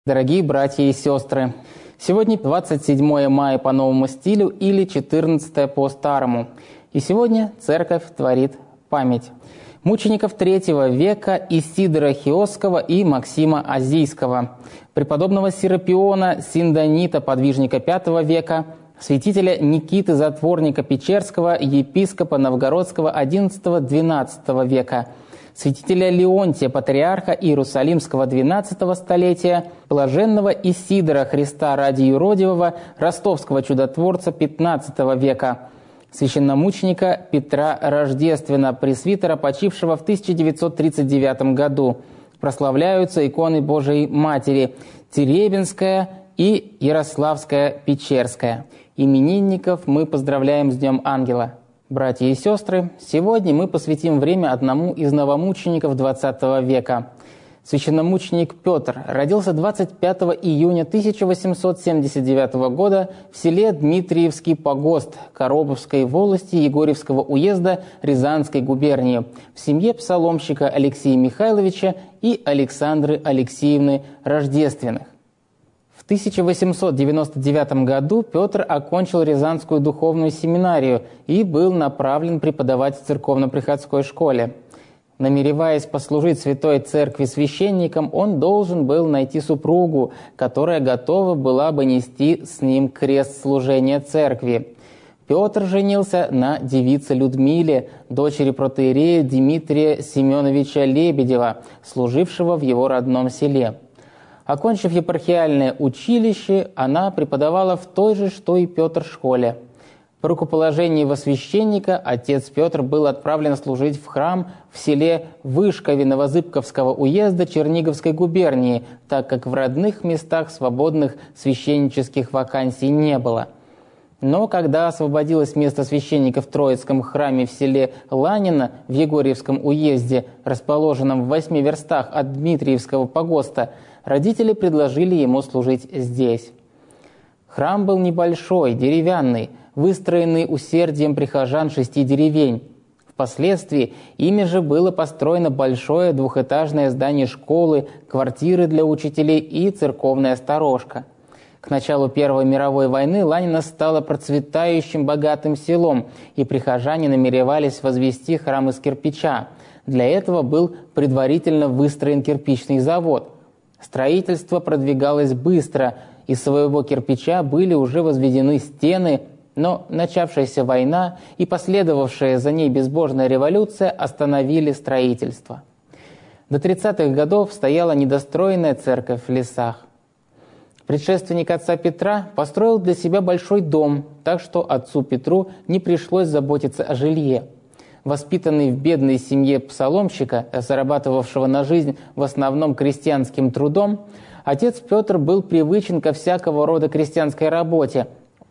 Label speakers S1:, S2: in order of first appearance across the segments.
S1: Дорогие братья и сестры, сегодня 27 мая по новому стилю или 14 по старому. И сегодня Церковь творит память мучеников III века Исидора Хиосского и Максима Азийского, преподобного Серапиона Синдонита, подвижника V века, святителя Никиты Затворника Печерского, епископа Новгородского XI-XII века, святителя Леонтия, патриарха Иерусалимского XII столетия, блаженного Исидора Христа ради юродивого, ростовского чудотворца XV века, священномученика Петра Рождествена, пресвитера, почившего в 1939 году. Прославляются иконы Божией Матери Теребинская и Ярославская Печерская. Именинников мы поздравляем с Днем Ангела. Братья и сестры, сегодня мы посвятим время одному из новомучеников XX века. Священномученик Петр родился 25 июня 1879 года в селе Дмитриевский погост Коробовской волости Егорьевского уезда Рязанской губернии в семье псаломщика Алексея Михайловича и Александры Алексеевны Рождественных. В 1899 году Петр окончил Рязанскую духовную семинарию и был направлен преподавать в церковно-приходской школе. Намереваясь послужить Святой Церкви священником, он должен был найти супругу, которая готова была бы нести с ним крест служения Церкви. Петр женился на девице Людмиле, дочери протоиерея Дмитрия Семеновича Лебедева, служившего в его родном селе. Окончив епархиальное училище, она преподавала в той же, что и Петр, школе. По рукоположении во священника отец Петр был отправлен служить в храм в селе Вышкове Новозыбковского уезда Черниговской губернии, так как в родных местах свободных священнических вакансий не было. Но когда освободилось место священника в Троицком храме в селе Ланино в Егорьевском уезде, расположенном в 8 верстах от Дмитриевского погоста, родители предложили ему служить здесь. Храм был небольшой, деревянный, выстроенный усердием прихожан 6 деревень. Впоследствии ими же было построено большое двухэтажное здание школы, квартиры для учителей и церковная сторожка. К началу Первой мировой войны Ланино стало процветающим богатым селом, и прихожане намеревались возвести храм из кирпича. Для этого был предварительно выстроен кирпичный завод. Строительство продвигалось быстро, из своего кирпича были уже возведены стены, но начавшаяся война и последовавшая за ней безбожная революция остановили строительство. До 30-х годов стояла недостроенная церковь в лесах. Предшественник отца Петра построил для себя большой дом, так что отцу Петру не пришлось заботиться о жилье. Воспитанный в бедной семье псаломщика, зарабатывавшего на жизнь в основном крестьянским трудом, отец Петр был привычен ко всякого рода крестьянской работе.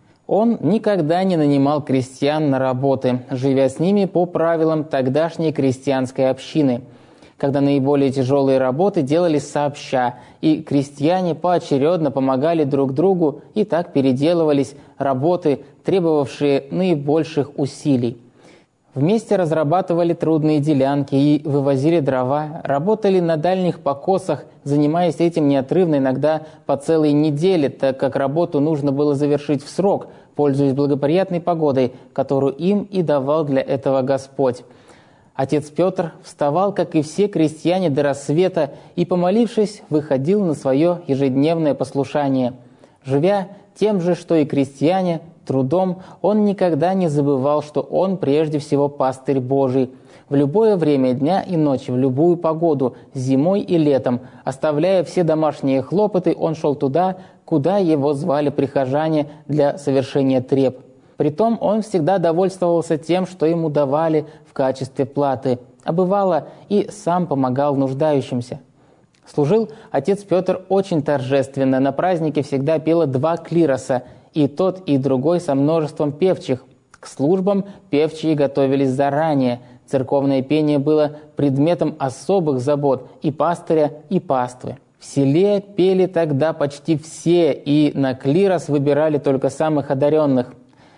S1: Он никогда не нанимал крестьян на работы, живя с ними по правилам тогдашней крестьянской общины, когда наиболее тяжелые работы делались сообща, и крестьяне поочередно помогали друг другу, и так переделывались работы, требовавшие наибольших усилий. Вместе разрабатывали трудные делянки и вывозили дрова, работали на дальних покосах, занимаясь этим неотрывно, иногда по целой неделе, так как работу нужно было завершить в срок, пользуясь благоприятной погодой, которую им и давал для этого Господь. Отец Петр вставал, как и все крестьяне, до рассвета и, помолившись, выходил на свое ежедневное послушание. Живя тем же, что и крестьяне, трудом, он никогда не забывал, что он прежде всего пастырь Божий. В любое время дня и ночи, в любую погоду, зимой и летом, оставляя все домашние хлопоты, он шел туда, куда его звали прихожане для совершения треб. Притом он всегда довольствовался тем, что ему давали в качестве платы, а бывало и сам помогал нуждающимся. Служил отец Петр очень торжественно, на празднике всегда пело 2 клироса, и тот, и другой со множеством певчих. К службам певчие готовились заранее. Церковное пение было предметом особых забот и пастыря, и паствы. В селе пели тогда почти все, и на клирос выбирали только самых одаренных.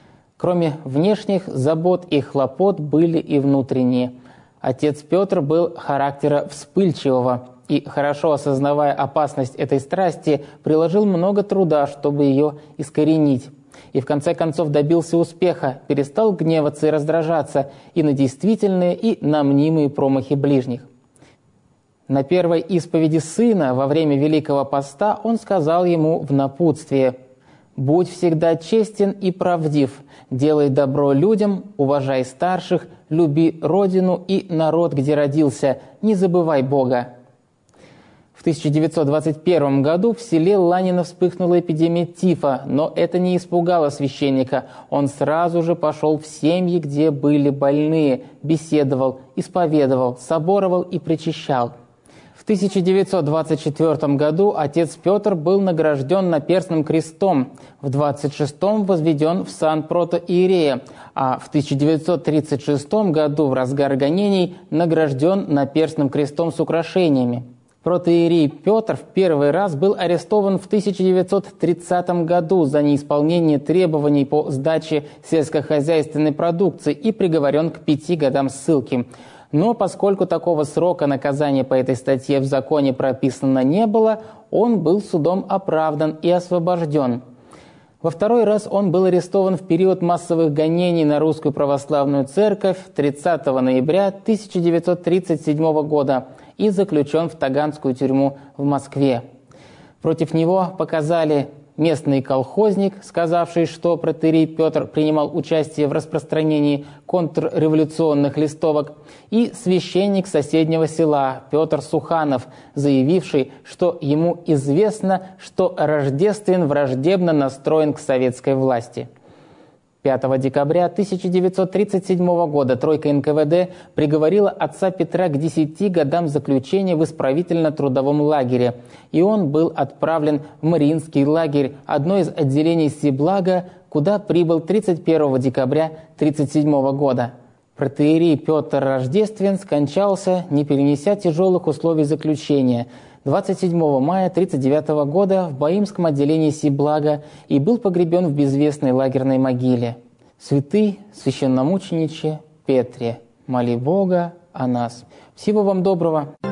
S1: Кроме внешних забот и хлопот были и внутренние. Отец Петр был характера вспыльчивого. и, хорошо осознавая опасность этой страсти, приложил много труда, чтобы ее искоренить. И в конце концов добился успеха, перестал гневаться и раздражаться и на действительные, и на мнимые промахи ближних. На первой исповеди сына во время Великого Поста он сказал ему в напутствие: «Будь всегда честен и правдив, делай добро людям, уважай старших, люби родину и народ, где родился, не забывай Бога». В 1921 году в селе Ланино вспыхнула эпидемия тифа, но это не испугало священника. Он сразу же пошел в семьи, где были больные, беседовал, исповедовал, соборовал и причащал. В 1924 году отец Петр был награжден наперстным крестом, в 1926 возведен в сан протоиерея, а в 1936 году в разгар гонений награжден наперстным крестом с украшениями. Протоиерей Петр в первый раз был арестован в 1930 году за неисполнение требований по сдаче сельскохозяйственной продукции и приговорен к 5 годам ссылки. Но поскольку такого срока наказания по этой статье в законе прописано не было, он был судом оправдан и освобожден. Во второй раз он был арестован в период массовых гонений на Русскую Православную Церковь 30 ноября 1937 года и заключен в Таганскую тюрьму в Москве. Против него показали местный колхозник, сказавший, что протоиерей Петр принимал участие в распространении контрреволюционных листовок, и священник соседнего села Петр Суханов, заявивший, что ему известно, что Рождествен враждебно настроен к советской власти. 5 декабря 1937 года тройка НКВД приговорила отца Петра к 10 годам заключения в исправительно-трудовом лагере, и он был отправлен в Мариинский лагерь, одно из отделений Сиблага, куда прибыл 31 декабря 1937 года. Протоиерей Петр Рождествен скончался, не перенеся тяжелых условий заключения, 27 мая 1939 года в Баимском отделении Сиблага и был погребен в безвестной лагерной могиле. Святый священномучениче Петре, моли Бога о нас. Всего вам доброго!